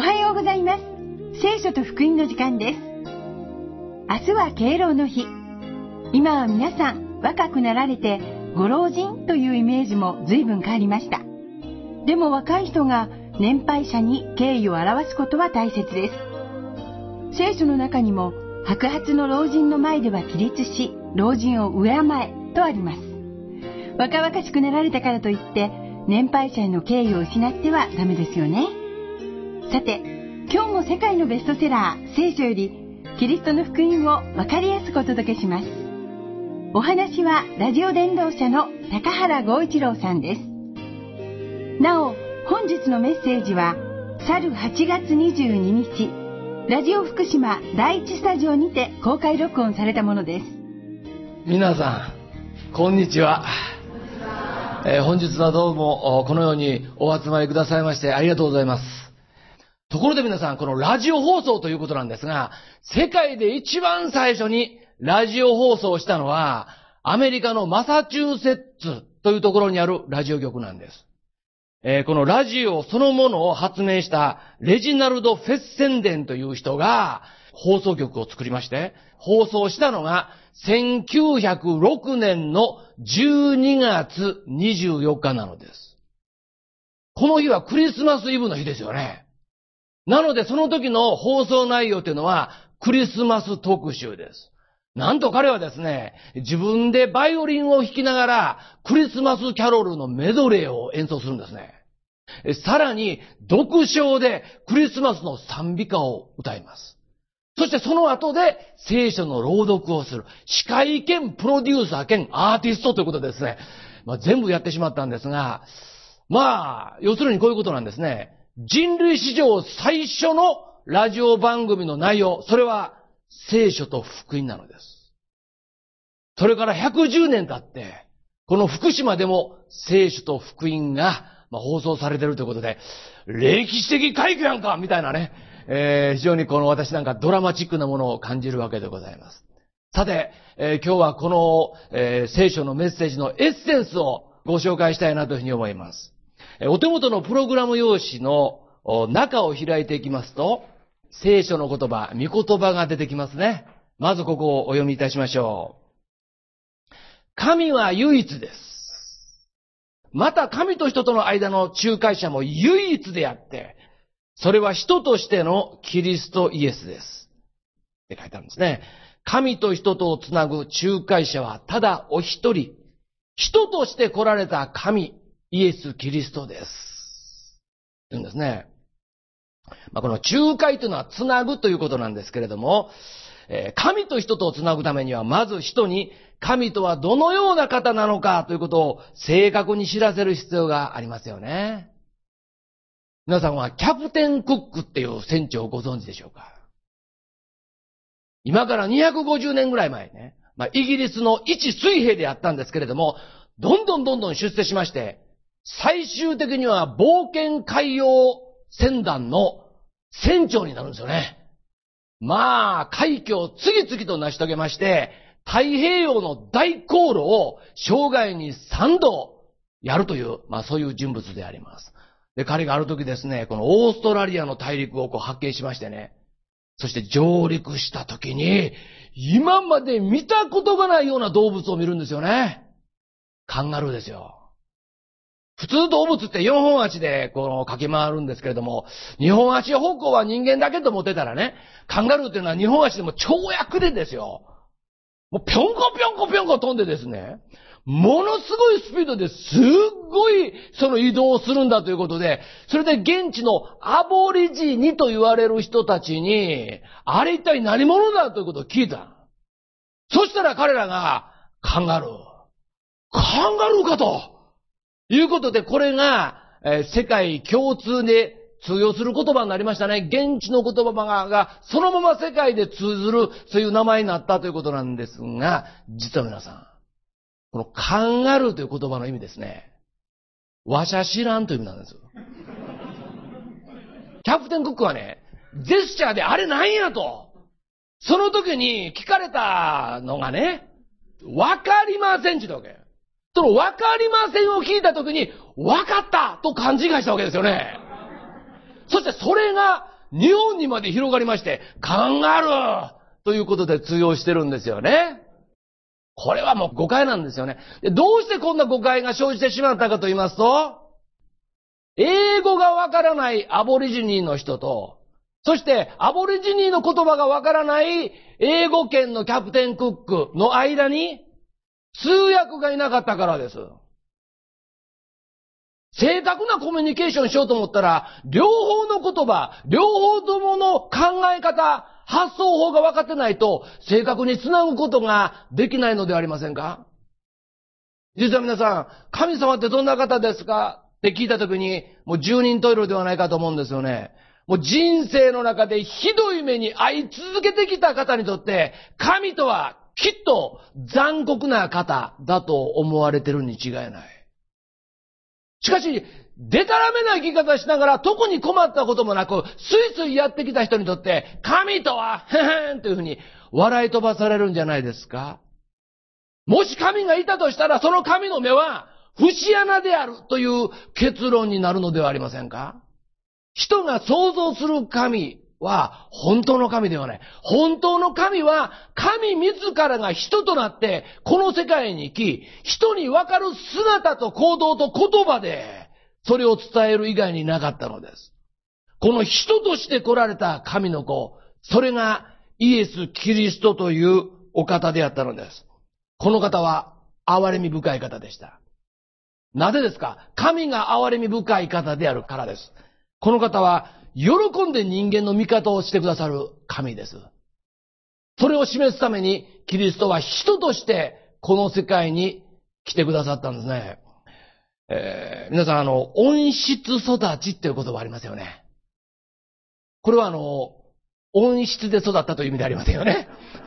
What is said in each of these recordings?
はようございます。聖書と福音の時間です。明日は敬老の日。今は皆さん若くなられてご老人というイメージも随分変わりました。でも若い人が年配者に敬意を表すことは大切です。聖書の中にも白髪の老人の前では起立し老人を敬えとあります。若々しくなられたからといって年配者への敬意を失ってはダメですよね。さて、今日も世界のベストセラー聖書よりキリストの福音を分かりやすくお届けします。お話はラジオ伝道者の高原剛一郎さんです。なお、本日のメッセージは去る8月22日ラジオ福島第一スタジオにて公開録音されたものです。 皆さんこんにちは。本日はどうもこのようにお集まりくださいましてありがとうございます。ところで皆さん、このラジオ放送ということなんですが、世界で一番最初にラジオ放送をしたのはアメリカのマサチューセッツというところにあるラジオ局なんです。このラジオそのものを発明したレジナルド・フェッセンデンという人が放送局を作りまして、放送したのが1906年の12月24日なのです。この日はクリスマスイブの日ですよね。なのでその時の放送内容というのはクリスマス特集です。なんと彼はですね、自分でバイオリンを弾きながらクリスマスキャロルのメドレーを演奏するんですね。さらに独唱でクリスマスの賛美歌を歌います。そしてその後で聖書の朗読をする。司会兼プロデューサー兼アーティストということでですね、全部やってしまったんですが、要するにこういうことなんですね。人類史上最初のラジオ番組の内容、それは聖書と福音なのです。それから110年経って、この福島でも聖書と福音が放送されているということで、歴史的快挙やんかみたいなね、非常にこの私なんかドラマチックなものを感じるわけでございます。さて、今日はこの、聖書のメッセージのエッセンスをご紹介したいなというふうに思います。お手元のプログラム用紙の中を開いていきますと、聖書の言葉、御言葉が出てきますね。まずここをお読みいたしましょう。神は唯一です。また神と人との間の仲介者も唯一であって、それは人としてのキリストイエスです。って書いてあるんですね。神と人とをつなぐ仲介者はただお一人、人として来られた神、イエス・キリストです。というんですね。この仲介というのはつなぐということなんですけれども、神と人とをつなぐためにはまず人に神とはどのような方なのかということを正確に知らせる必要がありますよね。皆さんはキャプテン・クックっていう船長をご存知でしょうか。今から250年ぐらい前ね、イギリスの一水兵であったんですけれども、どんどん出世しまして、最終的には冒険海洋船団の船長になるんですよね。快挙を次々と成し遂げまして、太平洋の大航路を生涯に3度やるという、そういう人物であります。で、彼がある時ですね、このオーストラリアの大陸を発見しましてね、そして上陸した時に、今まで見たことがないような動物を見るんですよね。カンガルーですよ。普通動物って4本足で駆け回るんですけれども、2本足方向は人間だけと思ってたらね、カンガルーっていうのは2本足でも跳躍でですよ。もうぴょんこぴょんこぴょんこ飛んでですね、ものすごいスピードですっごいその移動をするんだということで、それで現地のアボリジニと言われる人たちに、あれ一体何者だということを聞いた。そしたら彼らがカンガルーかということで、これが世界共通で通用する言葉になりましたね。現地の言葉がそのまま世界で通ずるそういう名前になったということなんですが、実は皆さん、このカンガルーという言葉の意味ですね、わしゃ知らんという意味なんです。キャプテンクックはね、ジェスチャーであれなんやと。その時に聞かれたのがね、わかりませんって言ったわけ。そのわかりませんを聞いた時に、わかったと勘違いしたわけですよね。そしてそれが日本にまで広がりまして、カンガルーということで通用してるんですよね。これはもう誤解なんですよね。で、どうしてこんな誤解が生じてしまったかと言いますと、英語がわからないアボリジニーの人と、そしてアボリジニーの言葉がわからない英語圏のキャプテンクックの間に通訳がいなかったからです。正確なコミュニケーションしようと思ったら、両方の言葉、両方ともの考え方、発想法が分かってないと、正確につなぐことができないのではありませんか？実は皆さん、神様ってどんな方ですかって聞いたときに、もう十人十色ではないかと思うんですよね。もう人生の中でひどい目に遭い続けてきた方にとって、神とはきっと残酷な方だと思われてるに違いない。しかし、でたらめな生き方しながら特に困ったこともなく、スイスイやってきた人にとって、神とは、へへんというふうに笑い飛ばされるんじゃないですか？もし神がいたとしたら、その神の目は、節穴であるという結論になるのではありませんか？人が想像する神は本当の神ではない。本当の神は神自らが人となってこの世界に生き、人にわかる姿と行動と言葉でそれを伝える以外になかったのです。この人として来られた神の子、それがイエス・キリストというお方であったのです。この方は憐れみ深い方でした。なぜですか？神が憐れみ深い方であるからです。この方は喜んで人間の味方をしてくださる神です。それを示すためにキリストは人としてこの世界に来てくださったんですね。皆さん温室育ちっていう言葉ありますよね。これは温室で育ったという意味でありませんよね。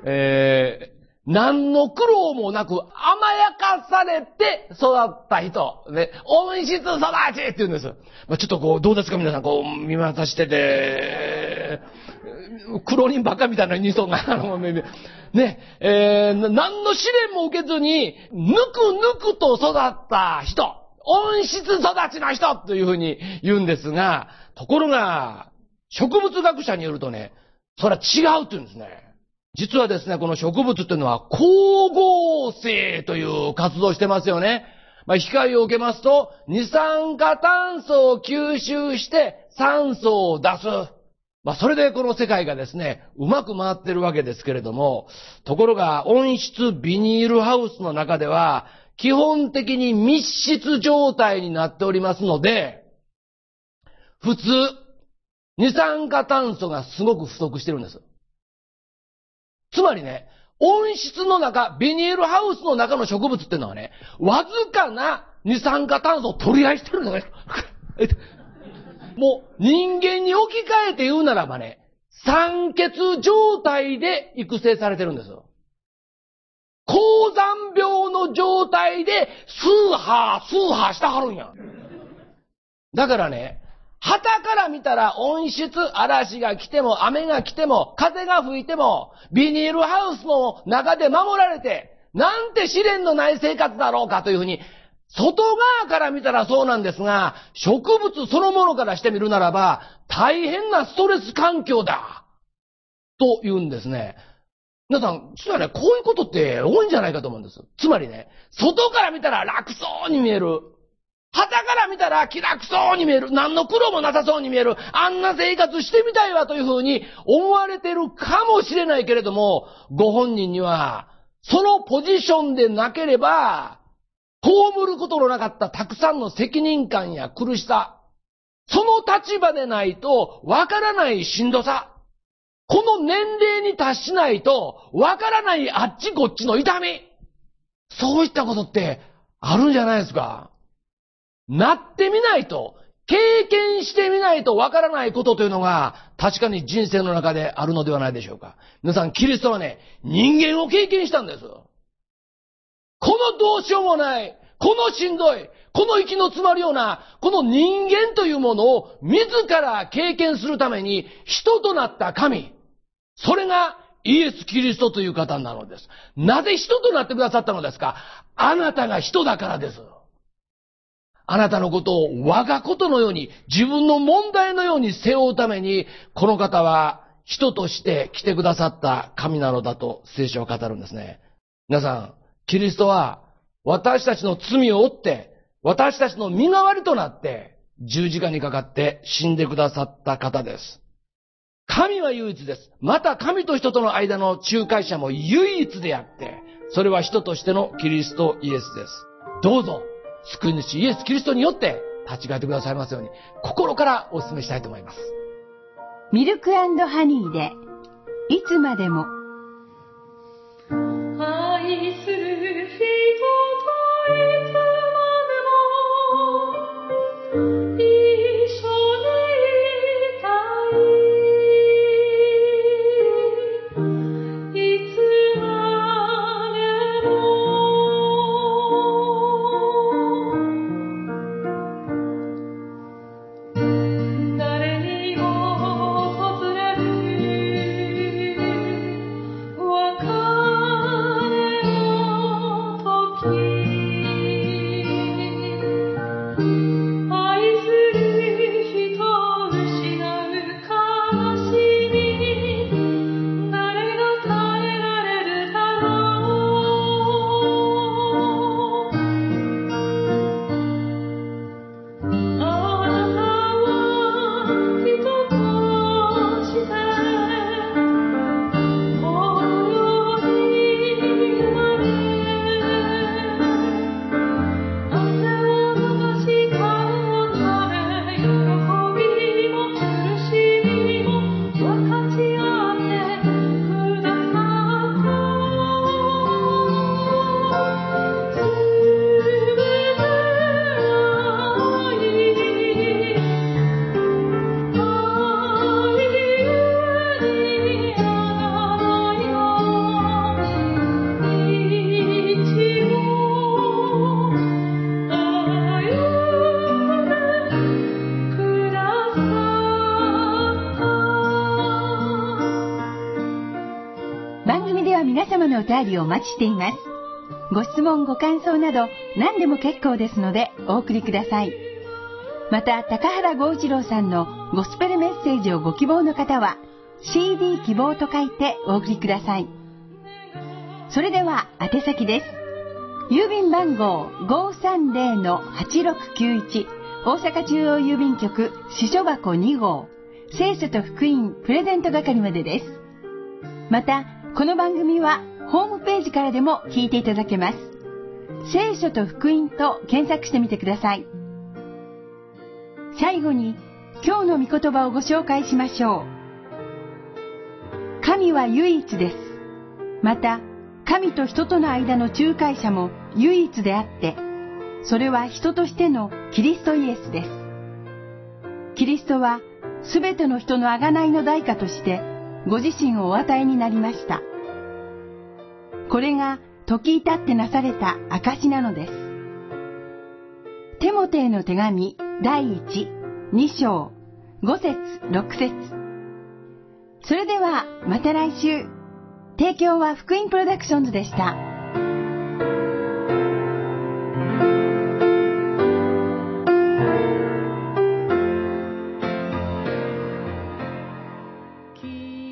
何の苦労もなく甘やかされて育った人。ね、温室育ちって言うんです。ちょっとどうですか皆さん、見渡してて、苦労人ばっかみたいな人相が、ね、何の試練も受けずに、ぬくぬくと育った人。温室育ちの人というふうに言うんですが、ところが、植物学者によるとね、それは違うって言うんですね。実はですね、この植物というのは光合成という活動をしてますよね。光を受けますと、二酸化炭素を吸収して酸素を出す。それでこの世界がですね、うまく回ってるわけですけれども、ところが温室ビニールハウスの中では、基本的に密室状態になっておりますので、普通、二酸化炭素がすごく不足してるんです。つまりね、温室の中、ビニールハウスの中の植物っていうのはね、わずかな二酸化炭素を取り合いしてるのね。もう人間に置き換えて言うならばね、酸欠状態で育成されてるんですよ。高山病の状態でスーハーしたはるんや。だからね、旗から見たら温室、嵐が来ても雨が来ても風が吹いてもビニールハウスの中で守られてなんて試練のない生活だろうかというふうに外側から見たらそうなんですが、植物そのものからしてみるならば大変なストレス環境だと言うんですね。皆さん、実はね、こういうことって多いんじゃないかと思うんです。つまりね、外から見たら楽そうに見える。旗から見たら気楽そうに見える。何の苦労もなさそうに見える。あんな生活してみたいわというふうに思われてるかもしれないけれども、ご本人には、そのポジションでなければ、被ることのなかったたくさんの責任感や苦しさ、その立場でないとわからないしんどさ、この年齢に達しないとわからないあっちこっちの痛み、そういったことってあるんじゃないですか。なってみないと、経験してみないとわからないことというのが確かに人生の中であるのではないでしょうか。皆さん、キリストはね、人間を経験したんです。このどうしようもない、このしんどい、この息の詰まるような、この人間というものを自ら経験するために人となった神、それがイエス・キリストという方なのです。なぜ人となってくださったのですか？あなたが人だからです。 あなたのことを我がことのように、自分の問題のように背負うために、この方は人として来てくださった神なのだと聖書を語るんですね。皆さん、キリストは私たちの罪を負って、私たちの身代わりとなって、十字架にかかって死んでくださった方です。神は唯一です。また神と人との間の仲介者も唯一であって、それは人としてのキリストイエスです。どうぞ、救い主イエス・キリストによって立ち返ってくださいますように、心からお勧めしたいと思います。 ミルク&ハニーで、いつまでも。 愛する人といつまでも一緒にいたい。いつまでも誰にも訪れる別れの時、愛する人を失う悲しみに誰が耐えられるだろう。あなたは人としてこの世に生まれ、汗を流し顔を垂れ、喜びも苦しみも分かち合ってくださった。すべて愛、愛ゆえにあがないが一応歩んでくださった。 番組では皆様のお便りをお待ちしています。ご質問、ご感想など何でも結構ですのでお送りください。また、高原剛一郎さんのゴスペルメッセージをご希望の方は CD 希望と書いてお送りください。それでは宛先です。郵便番号 530-8691 大阪中央郵便局支所箱2号聖書と福音プレゼント係までです。また、この番組はホームページからでも聞いていただけます。聖書と福音と検索してみてください。最後に今日の御言葉をご紹介しましょう。神は唯一です。また、神と人との間の仲介者も唯一であって、それは人としてのキリストイエスです。キリストはすべての人の贖いの代価としてご自身をお与えになりました。これが時至ってなされた証なのです。テモテへの手紙第1、2章、5節、6節。それではまた来週。提供は福音プロダクションズでした。 き